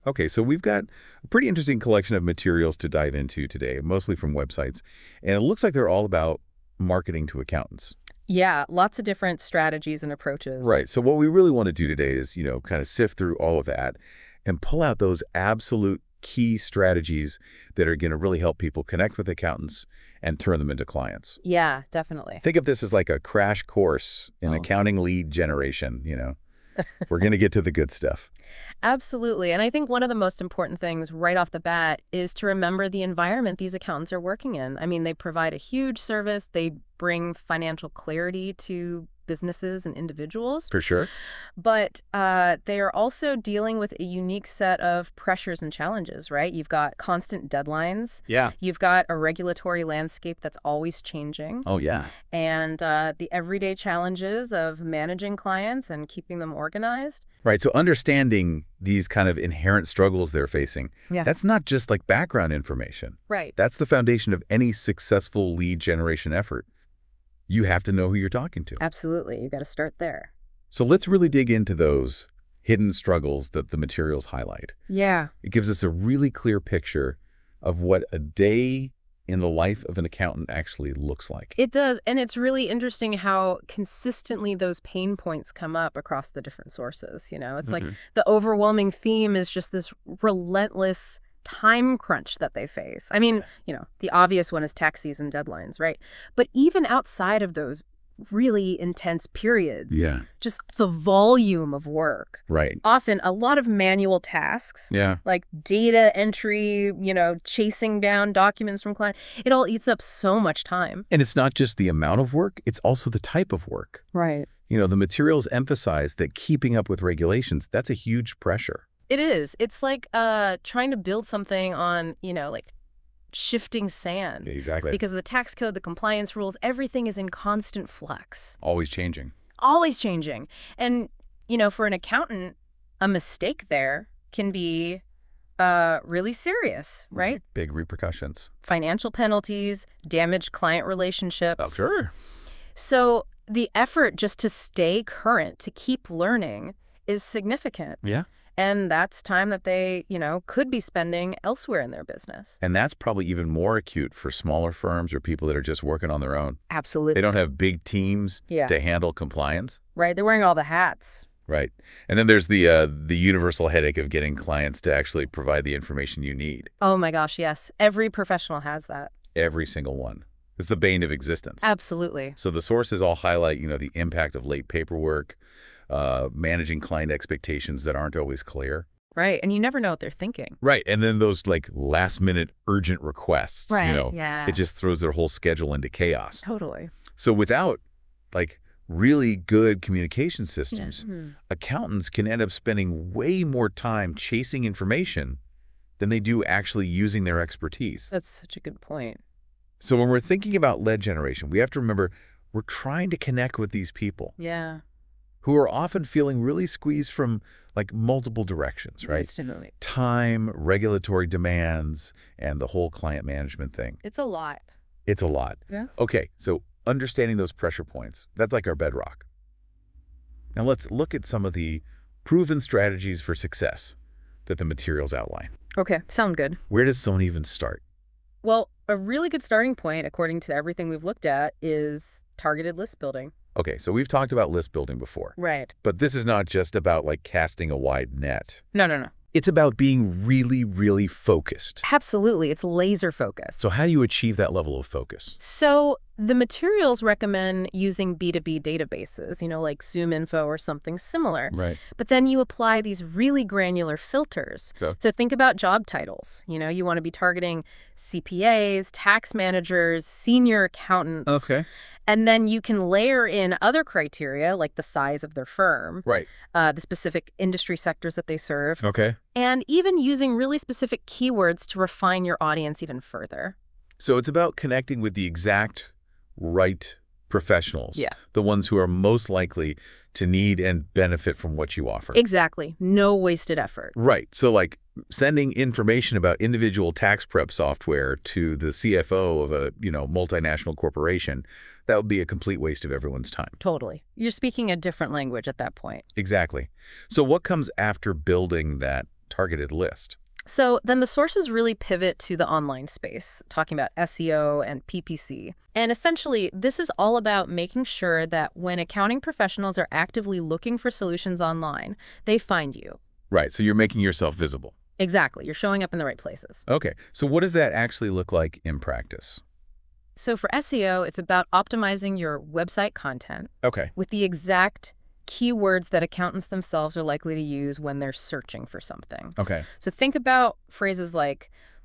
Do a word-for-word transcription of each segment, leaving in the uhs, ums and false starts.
Okay, so we've got a pretty interesting collection of materials to dive into today, mostly from websites. And it looks like they're all about marketing to accountants. Yeah, lots of different strategies and approaches. Right. So what we really want to do today is, you know, kind of sift through all of that and pull out those absolute key strategies that are going to really help people connect with accountants and turn them into clients. Yeah, definitely. Think of this as like a crash course in Oh. accounting lead generation, you know. We're going to get to the good stuff. Absolutely. And I think one of the most important things right off the bat is to remember the environment these accountants are working in. I mean, they provide a huge service. They bring financial clarity to businesses and individuals. For sure. But uh, they are also dealing with a unique set of pressures and challenges, right? You've got constant deadlines. Yeah. You've got a regulatory landscape that's always changing. Oh, yeah. And uh, the everyday challenges of managing clients and keeping them organized. Right. So understanding these kind of inherent struggles they're facing, Yeah. that's not just like background information. Right. That's the foundation of any successful lead generation effort. You have to know who you're talking to. Absolutely. You've got to start there. So let's really dig into those hidden struggles that the materials highlight. Yeah. It gives us a really clear picture of what a day in the life of an accountant actually looks like. It does. And it's really interesting how consistently those pain points come up across the different sources. You know, it's like Mhm. the overwhelming theme is just this relentless time crunch that they face. I mean, you know, the obvious one is tax season deadlines, right? But even outside of those really intense periods, Yeah. just the volume of work, Right. often a lot of manual tasks, Yeah. like data entry, you know, chasing down documents from clients, it all eats up so much time. And it's not just the amount of work, it's also the type of work. Right. You know, the materials emphasize that keeping up with regulations, that's a huge pressure. It is. It's like uh, trying to build something on, you know, like shifting sand. Exactly. Because the tax code, the compliance rules, everything is in constant flux, Always changing. always changing. And, you know, for an accountant, a mistake there can be uh, really serious, right? Big repercussions. Financial penalties, damaged client relationships. Oh, sure. So the effort just to stay current, to keep learning, is significant. Yeah. And that's time that they, you know, could be spending elsewhere in their business. And that's probably even more acute for smaller firms or people that are just working on their own. Absolutely. They don't have big teams Yeah. to handle compliance. Right. They're wearing all the hats. Right. And then there's the uh, the universal headache of getting clients to actually provide the information you need. Oh, my gosh. Yes. Every professional has that. Every single one. It's the bane of existence. Absolutely. So the sources all highlight, you know, the impact of late paperwork, uh, managing client expectations that aren't always clear. Right. And you never know what they're thinking. Right. And then those like last minute urgent requests, Right. you know, Yeah. it just throws their whole schedule into chaos. Totally. So without like really good communication systems, Mhm. accountants can end up spending way more time chasing information than they do actually using their expertise. That's such a good point. So when we're thinking about lead generation, we have to remember we're trying to connect with these people Yeah. who are often feeling really squeezed from like multiple directions, right? Instantly. Time, regulatory demands, and the whole client management thing. It's a lot. It's a lot. Yeah. Okay, so understanding those pressure points, that's like our bedrock. Now let's look at some of the proven strategies for success that the materials outline. Okay. Sound good. Where does someone even start? Well, a really good starting point, according to everything we've looked at, is targeted list building. Okay, so we've talked about list building before, Right. but this is not just about like casting a wide net. No, no, no. It's about being really, really focused. Absolutely. It's laser focused. So how do you achieve that level of focus? So the materials recommend using B two B databases, you know, like ZoomInfo or something similar. Right. But then you apply these really granular filters. Okay. So think about job titles. You know, you want to be targeting C P As, tax managers, senior accountants. Okay. And then you can layer in other criteria like the size of their firm, Right. uh, the specific industry sectors that they serve, Okay. and even using really specific keywords to refine your audience even further. So it's about connecting with the exact right professionals. Yeah. The ones who are most likely to need and benefit from what you offer. Exactly. No wasted effort. Right. So like sending information about individual tax prep software to the C F O of a, you know, multinational corporation, that would be a complete waste of everyone's time. Totally. You're speaking a different language at that point. Exactly. So what comes after building that targeted list? So then the sources really pivot to the online space, talking about S E O and P P C. And essentially, this is all about making sure that when accounting professionals are actively looking for solutions online, they find you. Right, so you're making yourself visible. Exactly. You're showing up in the right places. Okay, so what does that actually look like in practice? So for S E O, it's about optimizing your website content Okay. with the exact keywords that accountants themselves are likely to use when they're searching for something. Okay. So think about phrases like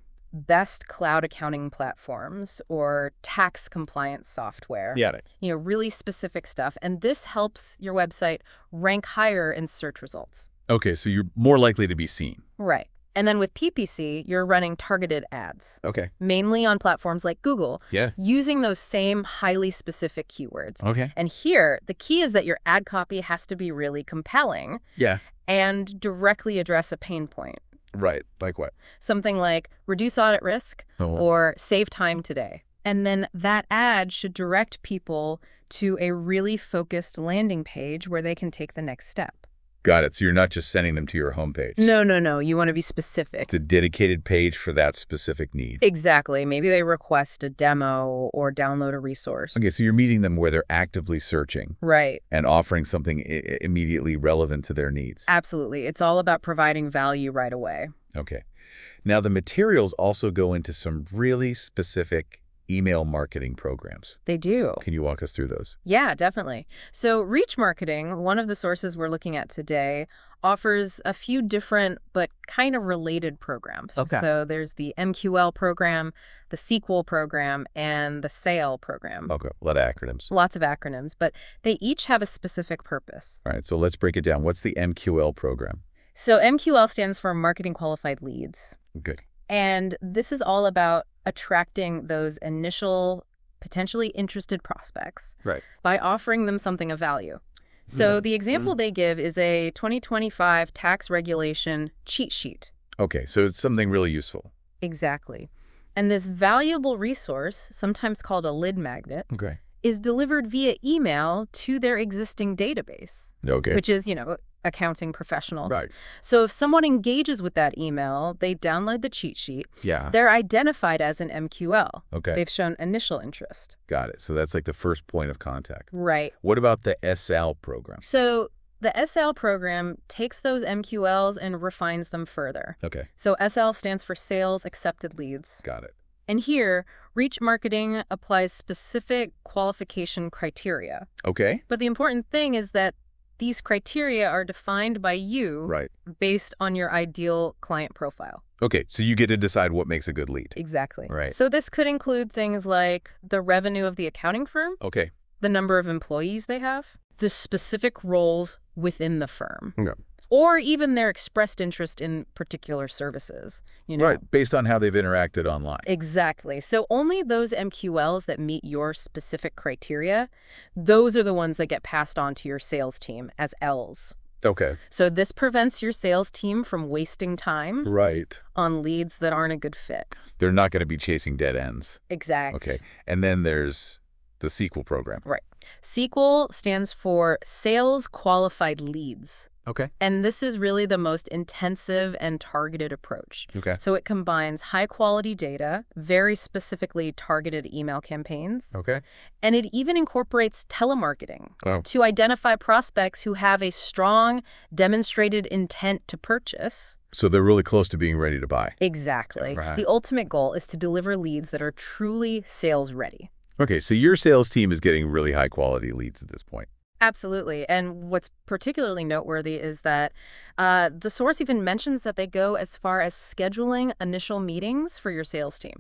best cloud accounting platforms or tax compliance software. Got it. You know, really specific stuff. And this helps your website rank higher in search results. Okay, so you're more likely to be seen. Right. And then with P P C, you're running targeted ads, Okay. mainly on platforms like Google, Yeah. using those same highly specific keywords. Okay. And here, the key is that your ad copy has to be really compelling Yeah. and directly address a pain point. Right. Like what? Something like reduce audit risk Oh. or save time today. And then that ad should direct people to a really focused landing page where they can take the next step. Got it. So you're not just sending them to your homepage. No, no, no. You want to be specific. It's a dedicated page for that specific need. Exactly. Maybe they request a demo or download a resource. Okay, so you're meeting them where they're actively searching Right. and offering something I- immediately relevant to their needs. Absolutely. It's all about providing value right away. Okay. Now, the materials also go into some really specific email marketing programs. They do. Can you walk us through those? Yeah, definitely. So Reach Marketing, one of the sources we're looking at today, offers a few different but kind of related programs. Okay. So there's the M Q L program, the S Q L program, and the S A L program. Okay, a lot of acronyms. Lots of acronyms, but they each have a specific purpose. All right, so let's break it down. What's the M Q L program? So M Q L stands for Marketing Qualified Leads. Good. And this is all about attracting those initial, potentially interested prospects Right. by offering them something of value. So Yeah. the example they give is a twenty twenty-five tax regulation cheat sheet. Okay, so it's something really useful. Exactly. And this valuable resource, sometimes called a lead magnet, Okay. is delivered via email to their existing database, Okay. which is, you know, accounting professionals. Right. So if someone engages with that email, they download the cheat sheet. Yeah. They're identified as an M Q L. Okay. They've shown initial interest. Got it. So that's like the first point of contact. Right. What about the S A L program? So the S L program takes those M Q Ls and refines them further. Okay. So S L stands for Sales Accepted Leads. Got it. And here, Reach Marketing applies specific qualification criteria. Okay. But the important thing is that these criteria are defined by you Right. based on your ideal client profile. Okay, so you get to decide what makes a good lead. Exactly. Right. So this could include things like the revenue of the accounting firm, Okay. the number of employees they have, the specific roles within the firm, Okay. or even their expressed interest in particular services. You know? Right, based on how they've interacted online. Exactly. So only those M Q Ls that meet your specific criteria, those are the ones that get passed on to your sales team as Ls. Okay. So this prevents your sales team from wasting time Right. on leads that aren't a good fit. They're not going to be chasing dead ends. Exact. Okay. And then there's the S Q L program. Right. S Q L stands for Sales Qualified Leads. Okay. And this is really the most intensive and targeted approach. Okay. So it combines high-quality data, very specifically targeted email campaigns, Okay. and it even incorporates telemarketing Oh. to identify prospects who have a strong, demonstrated intent to purchase. So they're really close to being ready to buy. Exactly. Right. The ultimate goal is to deliver leads that are truly sales-ready. Okay, so your sales team is getting really high quality leads at this point. Absolutely. And what's particularly noteworthy is that uh, the source even mentions that they go as far as scheduling initial meetings for your sales team.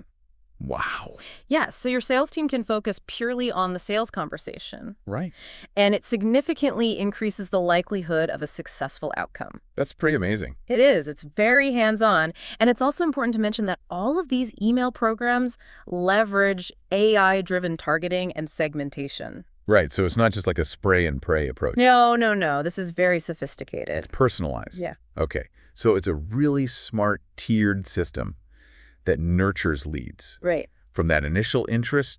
Wow. Yeah, so your sales team can focus purely on the sales conversation, Right. and it significantly increases the likelihood of a successful outcome. That's pretty amazing. It is. It's very hands-on. And it's also important to mention that all of these email programs leverage A I-driven targeting and segmentation. Right, so it's not just like a spray and pray approach. No, no, no. This is very sophisticated. It's personalized. Yeah. Okay, so it's a really smart tiered system that nurtures leads Right. from that initial interest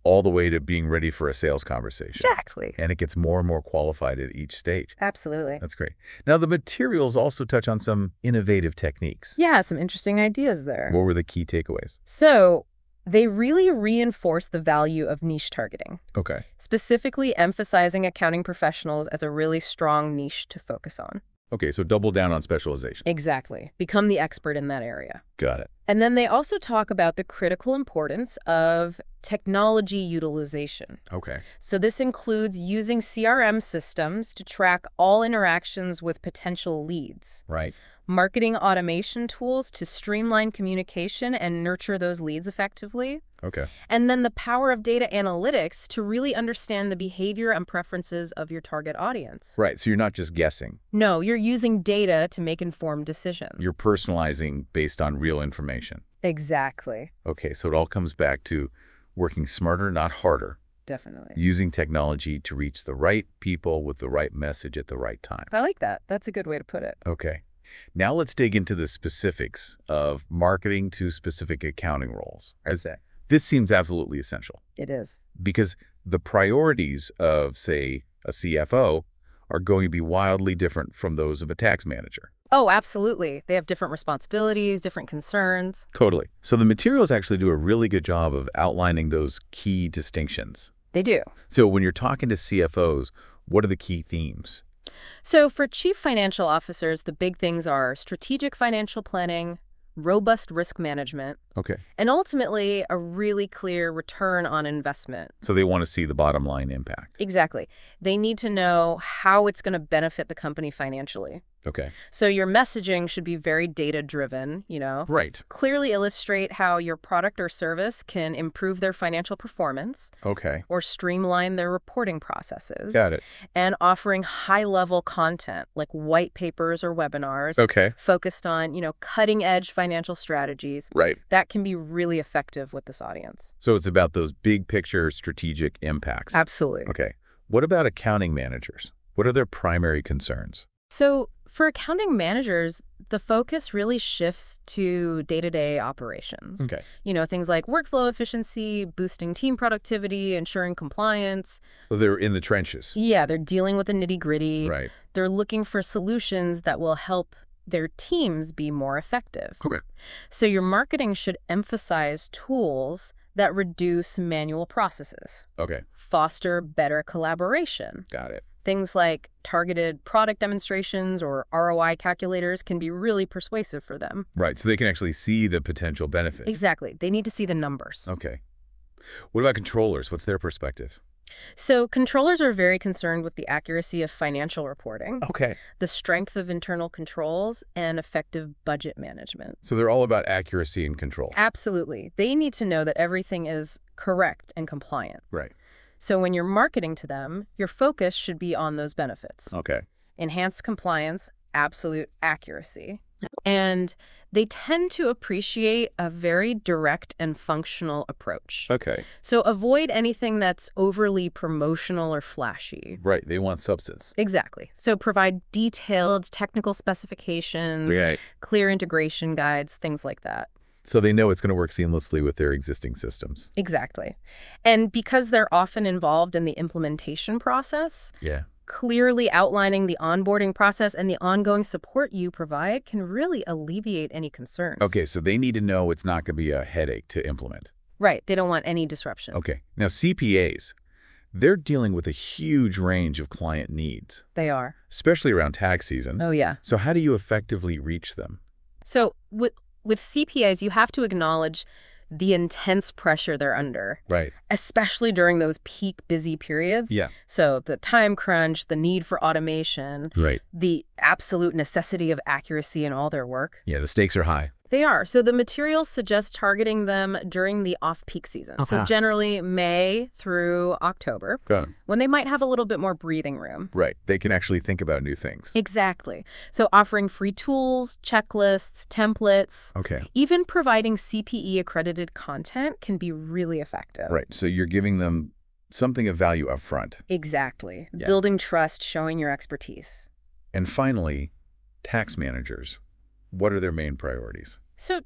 all the way to being ready for a sales conversation. Exactly. And it gets more and more qualified at each stage. Absolutely. That's great. Now, the materials also touch on some innovative techniques. Yeah, some interesting ideas there. What were the key takeaways? So they really reinforce the value of niche targeting, Okay. specifically emphasizing accounting professionals as a really strong niche to focus on. Okay, so double down on specialization. Exactly. Become the expert in that area. Got it. And then they also talk about the critical importance of technology utilization. Okay. So this includes using C R M systems to track all interactions with potential leads, Right. marketing automation tools to streamline communication and nurture those leads effectively, Okay. and then the power of data analytics to really understand the behavior and preferences of your target audience. Right, so you're not just guessing. No, you're using data to make informed decisions. You're personalizing based on real information. Exactly. Okay, so it all comes back to working smarter, not harder. Definitely. Using technology to reach the right people with the right message at the right time. I like that. That's a good way to put it. Okay. Now let's dig into the specifics of marketing to specific accounting roles. As that. This seems absolutely essential It is. because the priorities of, say, a C F O are going to be wildly different from those of a tax manager. Oh, absolutely. They have different responsibilities, different concerns. Totally. So the materials actually do a really good job of outlining those key distinctions. They do. So when you're talking to C F Os, what are the key themes? So for chief financial officers, the big things are strategic financial planning, robust risk management, Okay. and ultimately a really clear return on investment. So they want to see the bottom line impact. Exactly. They need to know how it's going to benefit the company financially. Okay. So your messaging should be very data-driven, you know. Right. Clearly illustrate how your product or service can improve their financial performance Okay. or streamline their reporting processes. Got it. And offering high-level content like white papers or webinars Okay. focused on, you know, cutting-edge financial strategies. Right. That can be really effective with this audience. So it's about those big picture strategic impacts. Absolutely. Okay. What about accounting managers? What are their primary concerns? So for accounting managers, the focus really shifts to day-to-day operations. Okay. You know, things like workflow efficiency, boosting team productivity, ensuring compliance. Well, they're in the trenches. Yeah, they're dealing with the nitty-gritty. Right. They're looking for solutions that will help their teams be more effective. Okay. So your marketing should emphasize tools that reduce manual processes, Okay. foster better collaboration. Got it. Things like targeted product demonstrations or R O I calculators can be really persuasive for them. Right. So they can actually see the potential benefit. Exactly. They need to see the numbers. Okay. What about controllers? What's their perspective? So controllers are very concerned with the accuracy of financial reporting, Okay. the strength of internal controls, and effective budget management. So they're all about accuracy and control. Absolutely. They need to know that everything is correct and compliant. Right. So when you're marketing to them, your focus should be on those benefits. Okay. Enhanced compliance, absolute accuracy. And they tend to appreciate a very direct and functional approach. Okay. So avoid anything that's overly promotional or flashy. Right. They want substance. Exactly. So provide detailed technical specifications, Right. clear integration guides, things like that. So they know it's going to work seamlessly with their existing systems. Exactly. And because they're often involved in the implementation process, Yeah. clearly outlining the onboarding process and the ongoing support you provide can really alleviate any concerns. Okay. So they need to know it's not going to be a headache to implement. Right. They don't want any disruption. Okay. Now, C P As, they're dealing with a huge range of client needs, They are. especially around tax season. Oh, yeah. So how do you effectively reach them? So with, with C P As, you have to acknowledge the intense pressure they're under, Right. especially during those peak busy periods. Yeah. So the time crunch, the need for automation, Right. the absolute necessity of accuracy in all their work. Yeah, the stakes are high. They are. So the materials suggest targeting them during the off-peak season. So Okay. generally May through October, Got it. when they might have a little bit more breathing room. Right. They can actually think about new things. Exactly. So offering free tools, checklists, templates, Okay. even providing C P E-accredited content can be really effective. Right. So you're giving them something of value up front. Exactly. Yeah. Building trust, showing your expertise. And finally, tax managers. What are their main priorities? So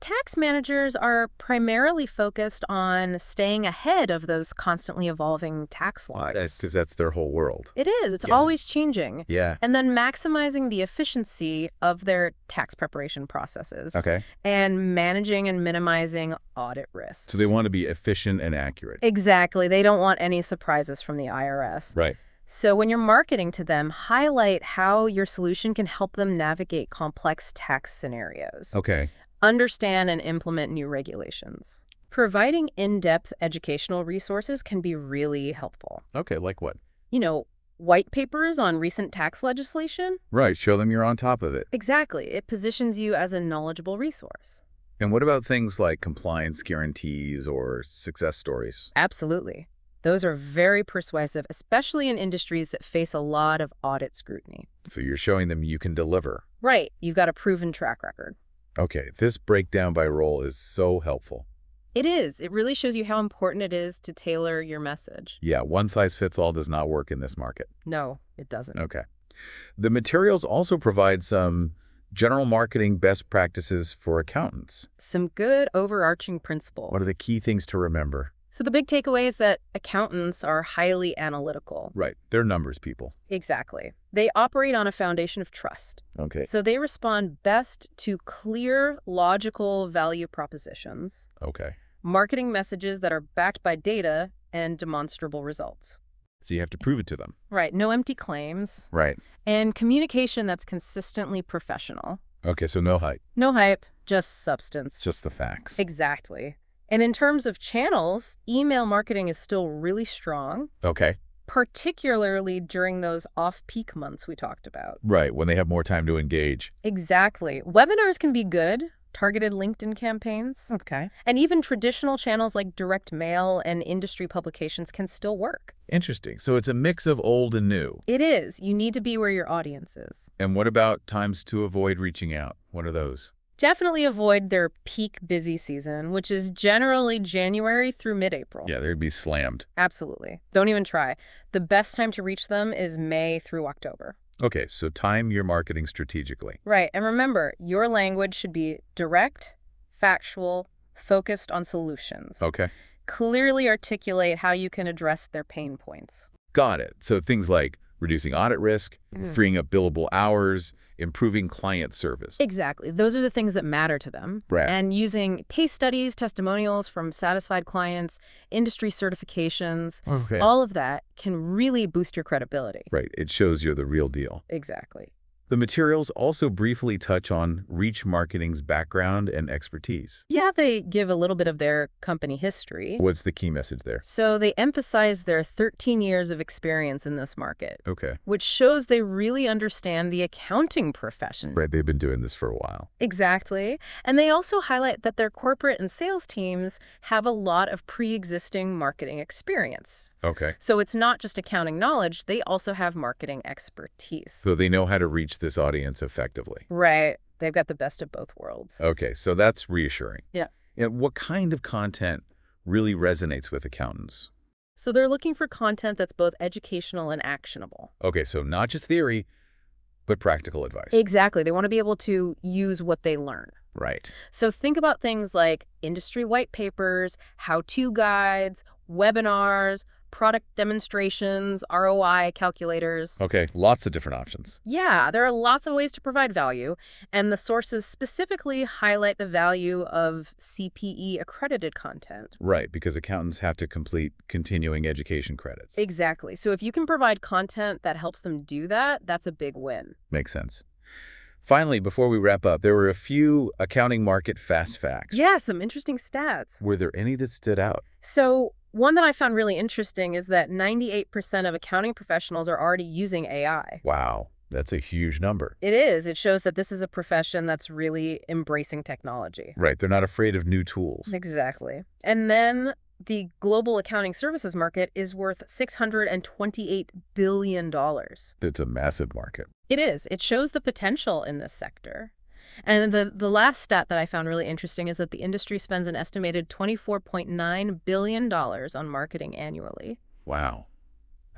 Tax managers are primarily focused on staying ahead of those constantly evolving tax laws. That's because that's their whole world. It is. It's Yeah. always changing. Yeah. And then maximizing the efficiency of their tax preparation processes. Okay. And managing and minimizing audit risks. So they want to be efficient and accurate. Exactly. They don't want any surprises from the I R S. Right. So when you're marketing to them, highlight how your solution can help them navigate complex tax scenarios. Okay. Understand and implement new regulations. Providing in-depth educational resources can be really helpful. Okay, like what? You know, white papers on recent tax legislation? Right, show them you're on top of it. Exactly. It positions you as a knowledgeable resource. And what about things like compliance guarantees or success stories? Absolutely. Those are very persuasive, especially in industries that face a lot of audit scrutiny. So you're showing them you can deliver. Right. You've got a proven track record. Okay, this breakdown by role is so helpful. It is. It really shows you how important it is to tailor your message. Yeah, one size fits all does not work in this market. No, it doesn't. Okay. The materials also provide some general marketing best practices for accountants. Some good overarching principle. What are the key things to remember? So the big takeaway is that accountants are highly analytical. Right, they're numbers people. Exactly. They operate on a foundation of trust. Okay. So they respond best to clear, logical value propositions, Okay. marketing messages that are backed by data, and demonstrable results. So you have to prove it to them. Right. No empty claims. Right. And communication that's consistently professional. Okay, so no hype, No hype, just substance. just the facts. Exactly. And in terms of channels, email marketing is still really strong, Okay. particularly during those off-peak months we talked about. Right, when they have more time to engage. Exactly. Webinars can be good, targeted LinkedIn campaigns, Okay. and even traditional channels like direct mail and industry publications can still work. Interesting. So it's a mix of old and new. It is. You need to be where your audience is. And what about times to avoid reaching out? What are those? Definitely avoid their peak busy season, which is generally January through mid-April. Yeah, they'd be slammed. Absolutely. Don't even try. The best time to reach them is May through October. Okay, so time your marketing strategically. Right. And remember, your language should be direct, factual, focused on solutions. Okay. Clearly articulate how you can address their pain points. Got it. So things like reducing audit risk, Mhm. freeing up billable hours, improving client service. Exactly. Those are the things that matter to them. Right. And using case studies, testimonials from satisfied clients, industry certifications, Okay. all of that can really boost your credibility. Right, it shows you're the real deal. Exactly. The materials also briefly touch on Reach Marketing's background and expertise. Yeah, they give a little bit of their company history. What's the key message there? So they emphasize their thirteen years of experience in this market, Okay. which shows they really understand the accounting profession. Right, they've been doing this for a while. Exactly. And they also highlight that their corporate and sales teams have a lot of pre-existing marketing experience. Okay. So it's not just accounting knowledge, they also have marketing expertise. So they know how to reach this audience effectively. Right. They've got the best of both worlds. Okay, so that's reassuring. Yeah. And what kind of content really resonates with accountants? So they're looking for content that's both educational and actionable. Okay, so not just theory, but practical advice. Exactly. They want to be able to use what they learn. Right. So think about things like industry white papers, how-to guides, webinars, product demonstrations, R O I calculators. Okay, lots of different options. Yeah, there are lots of ways to provide value, and the sources specifically highlight the value of C P E-accredited content. Right, because accountants have to complete continuing education credits. Exactly. So if you can provide content that helps them do that, that's a big win. Makes sense. Finally, before we wrap up, there were a few accounting market fast facts. Yeah, some interesting stats. Were there any that stood out? So one that I found really interesting is that ninety-eight percent of accounting professionals are already using A I. Wow, that's a huge number. It is. It shows that this is a profession that's really embracing technology. Right, they're not afraid of new tools. Exactly. And then the global accounting services market is worth six hundred twenty-eight billion dollars. It's a massive market. It is. It shows the potential in this sector. And the, the last stat that I found really interesting is that the industry spends an estimated twenty-four point nine billion dollars on marketing annually. Wow,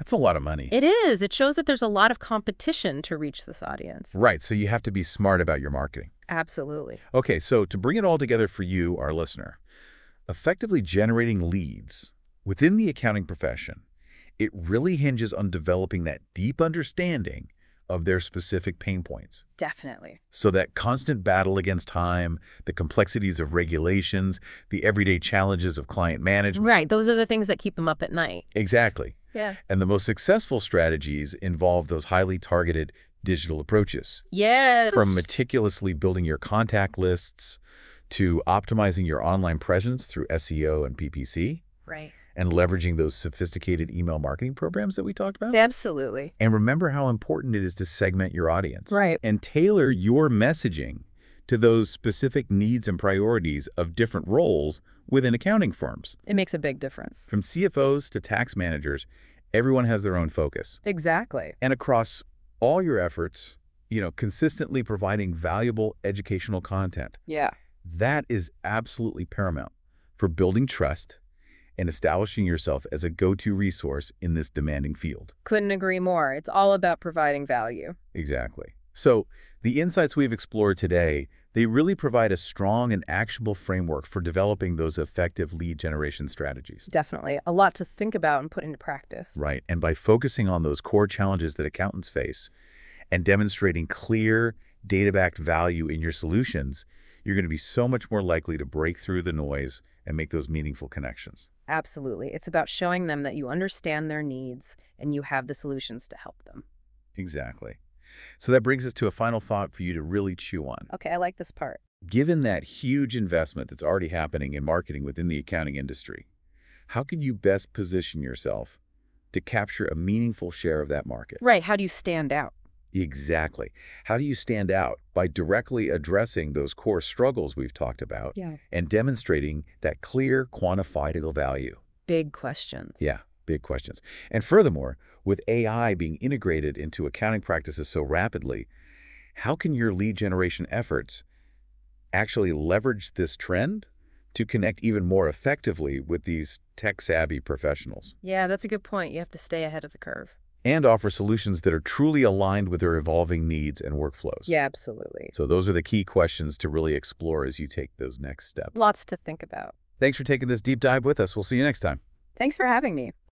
That's a lot of money. It is. It shows that there's a lot of competition to reach this audience. Right, so you have to be smart about your marketing. Absolutely. Okay, so to bring it all together for you, our listener, effectively generating leads within the accounting profession, it really hinges on developing that deep understanding of their specific pain points. Definitely. So that constant battle against time, the complexities of regulations, the everyday challenges of client management. Right. Those are the things that keep them up at night. Exactly. Yeah. And the most successful strategies involve those highly targeted digital approaches. Yes. From meticulously building your contact lists to optimizing your online presence through S E O and P P C. Right. And leveraging those sophisticated email marketing programs that we talked about. Absolutely. And remember how important it is to segment your audience. Right. And tailor your messaging to those specific needs and priorities of different roles within accounting firms. It makes a big difference. From C F Os to tax managers, everyone has their own focus. Exactly. And across all your efforts, you know, consistently providing valuable educational content. Yeah. That is absolutely paramount for building trust and establishing yourself as a go-to resource in this demanding field. Couldn't agree more. It's all about providing value. Exactly. So the insights we've explored today, they really provide a strong and actionable framework for developing those effective lead generation strategies. Definitely. A lot to think about and put into practice. Right. And by focusing on those core challenges that accountants face and demonstrating clear, data-backed value in your solutions, you're going to be so much more likely to break through the noise and make those meaningful connections. Absolutely. It's about showing them that you understand their needs and you have the solutions to help them. Exactly. So that brings us to a final thought for you to really chew on. Okay, I like this part. Given that huge investment that's already happening in marketing within the accounting industry, how can you best position yourself to capture a meaningful share of that market? Right. How do you stand out? Exactly. How do you stand out? By directly addressing those core struggles we've talked about Yeah. and demonstrating that clear, quantifiable value. Big questions. Yeah, big questions. And furthermore, with A I being integrated into accounting practices so rapidly, how can your lead generation efforts actually leverage this trend to connect even more effectively with these tech-savvy professionals? Yeah, that's a good point. You have to stay ahead of the curve. And offer solutions that are truly aligned with their evolving needs and workflows. Yeah, absolutely. So those are the key questions to really explore as you take those next steps. Lots to think about. Thanks for taking this deep dive with us. We'll see you next time. Thanks for having me.